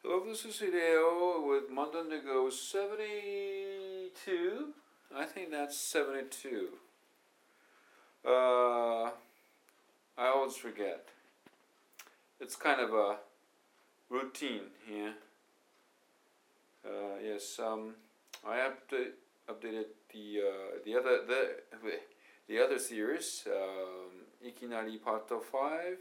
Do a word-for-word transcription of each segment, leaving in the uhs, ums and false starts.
So this is Hideo with Mountain to Go seventy-two. I think that's seventy-two. Uh, I always forget. It's kind of a routine here. Uh, yes, um, I update, updated the uh, the other the the other series, um, Ikinari Part Five,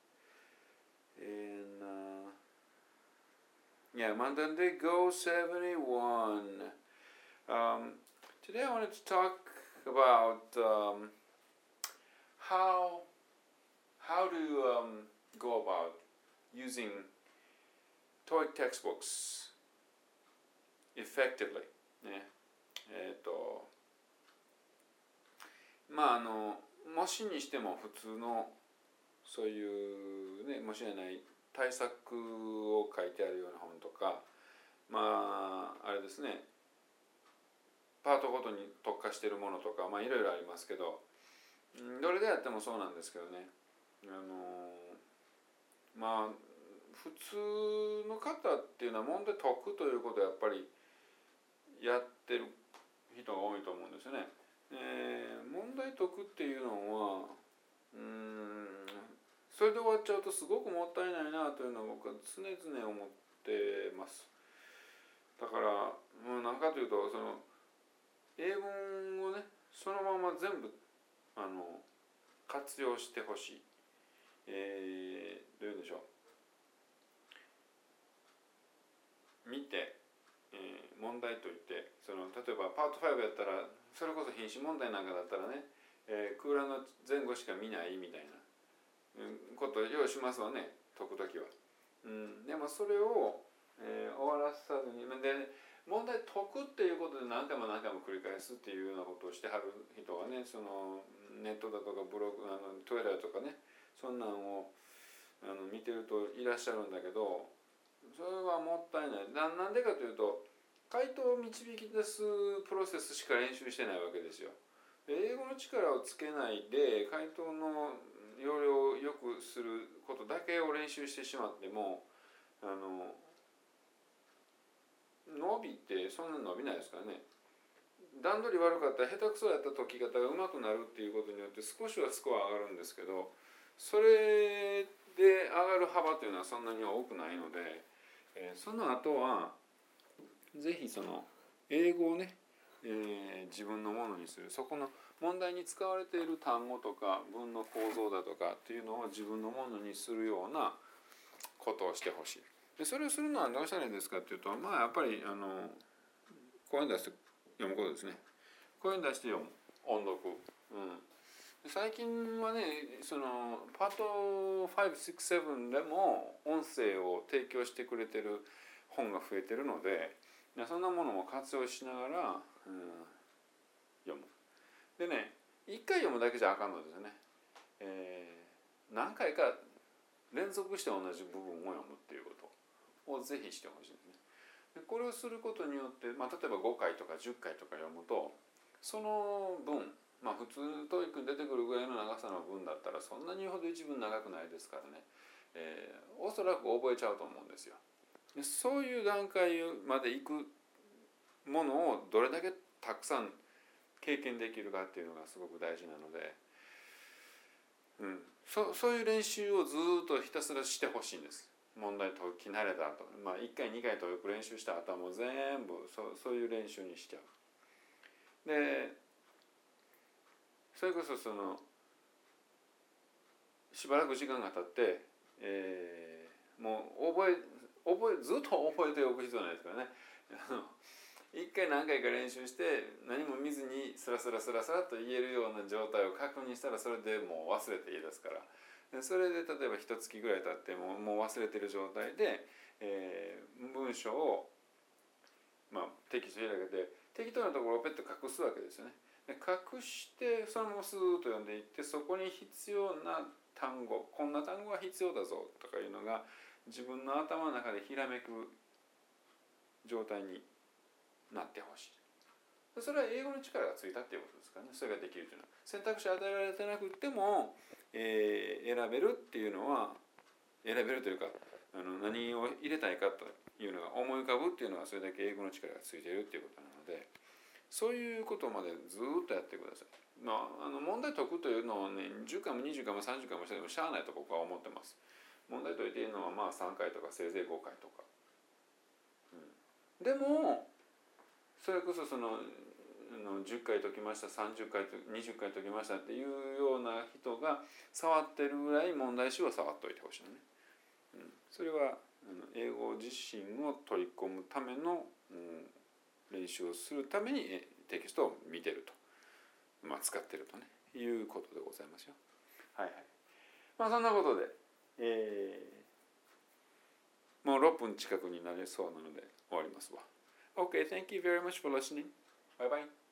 and uh, yeah, Mountain to Go seventy-one. Um, today I wanted to talk about um, how how to um, go about using TOEIC textbooks effectively ね。えっとまああの模試にしても普通のそういうね模試じゃない対策を書いてあるような本とか、まああれですね、パートごとに特化しているものとか、まあいろいろありますけど、どれでやってもそうなんですけどね。あのまあ普通の方っていうのは問題解くということをやっぱりやってる人が多いと思うんですよね。えー、問題解くっていうのはうーんそれで終わっちゃうとすごくもったいないなというのは僕は常々思ってます。だからもう何かというとその英文をねそのまま全部あの活用してほしい。えー、どういうんでしょう。見て、えー、問題解いてその例えばパートファイブやったらそれこそ品詞問題なんかだったらね、えー、空欄の前後しか見ないみたいなことを用意しますわね解くときは、うん、でもそれを、えー、終わらさずにで問題解くっていうことで何回も何回も繰り返すっていうようなことをしてはる人がねそのネットだとかブログあのトイレとかねそんなんをあの見てるといらっしゃるんだけどそれはもったいない な, なんでかというと回答を導き出すプロセスしか練習してないわけですよ。英語の力をつけないで回答の要領を良くすることだけを練習してしまってもあの伸びってそんなに伸びないですからね。段取り悪かったら下手くそやった解き方が上手くなるっていうことによって少しはスコア上がるんですけどそれで上がる幅というのはそんなに多くないので、えー、その後はぜひその英語をね、えー、自分のものにするそこの問題に使われている単語とか文の構造だとかっていうのを自分のものにするようなことをしてほしい。でそれをするのはどうしたらいいですかっていうとまあやっぱりあのこういうの出して読むことですね。こういうの出して読む音読、うん、最近はねそのパートご、ろく、ななでも音声を提供してくれてる本が増えてるのでそんなものも活用しながら、うん、読む。でね一回読むだけじゃあかんのですよね、えー、何回か連続して同じ部分を読むっていうことをぜひしてほしいですね。でこれをすることによって、まあ、例えばごかいとかじゅっかいとか読むとその文まあ普通トーイックに出てくるぐらいの長さの文だったらそんなに言うほど一文長くないですからね、えー、おそらく覚えちゃうと思うんですよ。でそういう段階まで行くものをどれだけたくさん経験できるかっていうのがすごく大事なので、うん、そ, そういう練習をずっとひたすらしてほしいんです。問題解き慣れた後、まあいっかいにかい解く練習した後はもう全部 そ, そういう練習にしちゃう。でそれこそそのしばらく時間が経って、えー、もう覚え覚えずっと覚えておく必要ないですからね。一回何回か練習して何も見ずにスラスラスラスラと言えるような状態を確認したらそれでもう忘れていいですから。でそれで例えば一月ぐらい経ってももう忘れてる状態で、えー、文章を、まあ、テキスト開けて適当なところをペッと隠すわけですよね。で隠してそのままスーッと読んでいってそこに必要な単語こんな単語が必要だぞとかいうのが自分の頭の中でひらめく状態になってほしい。それは英語の力がついたっていうことですからね。それができるというのは選択肢与えられてなくても、えー、選べるっていうのは選べるというかあの何を入れたいかというのが思い浮かぶっていうのはそれだけ英語の力がついているっていうことなので、そういうことまでずっとやってください。まあ、あの問題解くというのをねじゅっかいもにじゅっかいもさんじゅっかいもしてもしゃあないと僕は思ってます。問題解いているのはまあさんかいとかせいぜいごかいとか、うん、でもそれこそそのじゅっかい解きましたさんじゅっかいにじゅっかい解きましたっていうような人が触ってるぐらい問題集は触っといてほしいのね、うん、それは英語自身を取り込むための、うん、練習をするためにテキストを見てると、まあ、使ってるとねいうことでございますよ。はいはい。まあそんなことで、えー、もうろっぷん近くになりそうなので終わりますわ。Okay, thank you very much for listening. Bye bye.